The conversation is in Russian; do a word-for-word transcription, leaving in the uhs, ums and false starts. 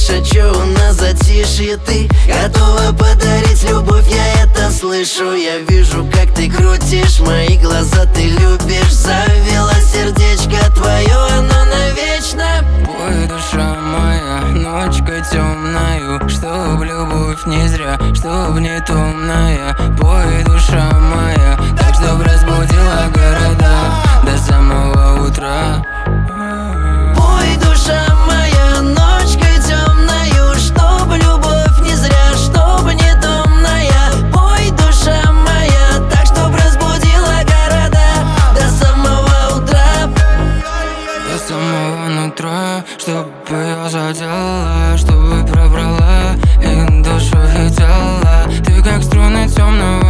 шучу, на затишье ты готова подарить любовь, я это слышу. Я вижу, как ты крутишь мои глаза, ты любишь. Завела сердечко твое, оно навечно. Ой, душа моя, ночка темная, чтоб любовь не зря, чтоб не томная. Пой, душа моя, так чтоб разбудила города до самого утра. Пой, душа моя, ночкой темною, чтоб любовь не зря, чтоб не томная. Пой, душа моя, так чтоб разбудила города до самого утра. До самого нутра, чтоб ее задела, чтобы пробрала и душу и тело. Ты как струны темного